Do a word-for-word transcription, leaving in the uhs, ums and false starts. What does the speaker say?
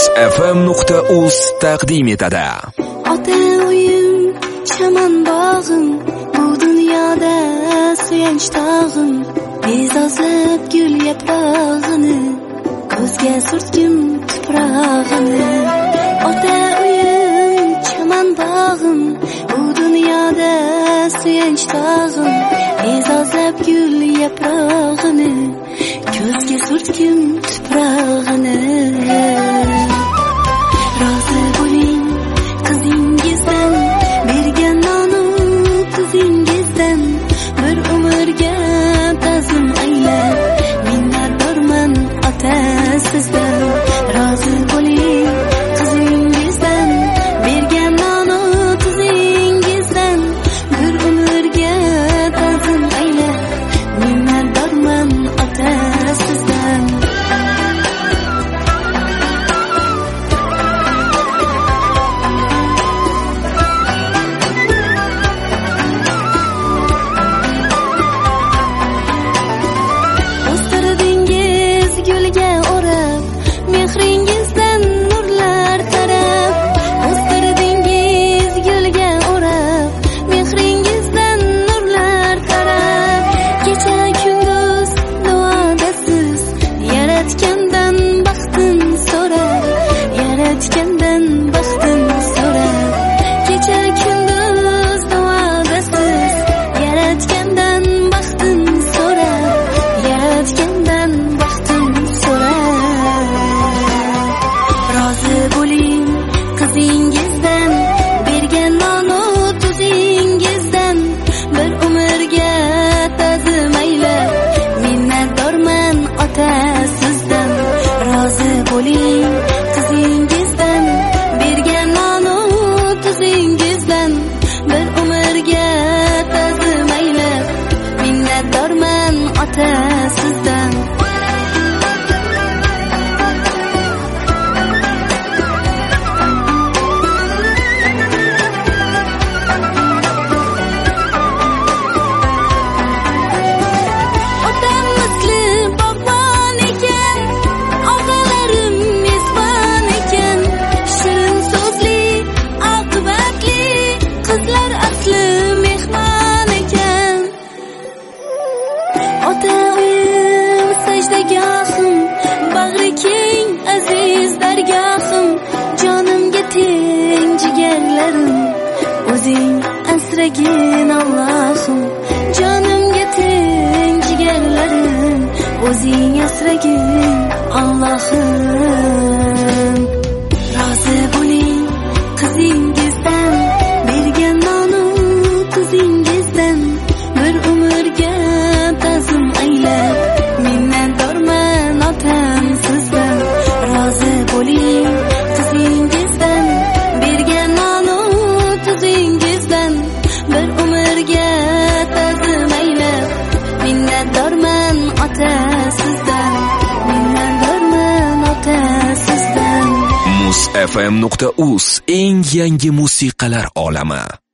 ef em nuqta uz taqdim etadi. Ota uyim, chaman bog'im, bu dunyoda suyanch tog'im, bezazib gul yaprog'ini, ko'zga surtgim tuprog'ini. Ota uyim, chaman bog'im, bu dunyoda suyanch tog'im, bezazib gul yaprog'ini, ko'zga surtgim tuprog'ini. Rozi bo'ling qizingizdan, bergan nonu tuzingizdan, bir umrga ta'zim aylab, minnatdorman ota sizdan. Rozi bo'ling qizingizdan, bergan nonu tuzingizdan, bir umrga ta'zim aylab, minnatdorman ota sizdan. O'zing asragin Allohim, jonimga teng jigarlarim, o'zing asragin Allohim. Rozi bo'ling qizingizdan, bergan nonu tuzingizdan, bir umrga ta'zim aylab, minnatdorman otam sizdan. Rozi bo'ling qizingizdan, bergan nonu tuzingizdan, bir umrga ta'zim aylab, minnatdorman ota sizdan, minnatdorman ota sizdan. muz ef em nuqta uz eng yangi musiqalar olami.